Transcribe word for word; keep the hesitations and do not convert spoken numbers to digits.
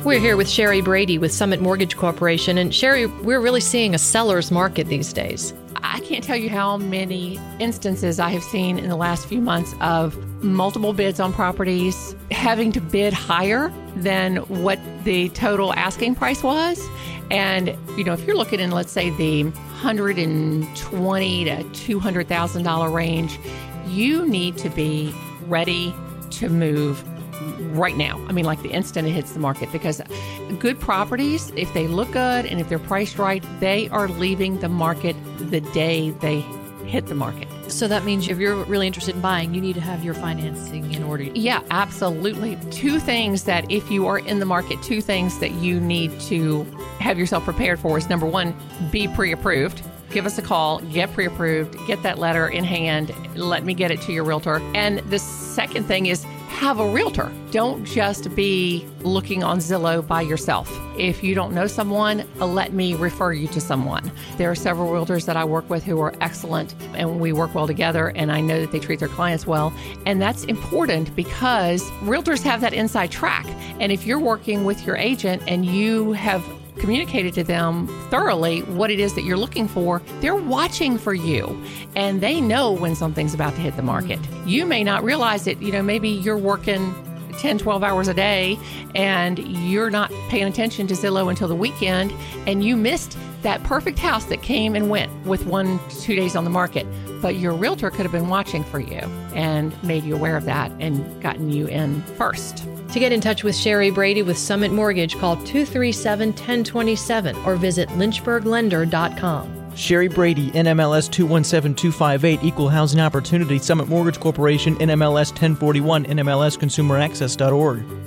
We're here with Sherry Brady with Summit Mortgage Corporation. And Sherry, we're really seeing a seller's market these days. I can't tell you how many instances I have seen in the last few months of multiple bids on properties, having to bid higher than what the total asking price was. And, you know, if you're looking in, let's say, the one hundred twenty thousand to two hundred thousand dollars range, you need to be ready to move right now. I mean, like the instant it hits the market, because good properties, if they look good and if they're priced right, they are leaving the market the day they hit the market. So that means if you're really interested in buying, you need to have your financing in order. Yeah, absolutely. Two things that if you are in the market, two things that you need to have yourself prepared for is, number one, be pre-approved. Give us a call, get pre-approved, get that letter in hand, let me get it to your realtor. And the second thing is have a realtor. Don't just be looking on Zillow by yourself. If you don't know someone, let me refer you to someone. There are several realtors that I work with who are excellent, and we work well together, and I know that they treat their clients well. And that's important because realtors have that inside track. And if you're working with your agent and you have communicated to them thoroughly what it is that you're looking for, they're watching for you and they know when something's about to hit the market. You may not realize it. You know, maybe you're working ten, twelve hours a day and you're not paying attention to Zillow until the weekend, and you missed that perfect house that came and went with one to two days on the market. But your realtor could have been watching for you and made you aware of that and gotten you in first. To get in touch with Sherry Brady with Summit Mortgage, call two three seven, one zero two seven or visit lynchburg lender dot com. Sherry Brady, N M L S two one seven two five eight, Equal Housing Opportunity, Summit Mortgage Corporation, N M L S ten forty-one, N M L S consumer access dot org.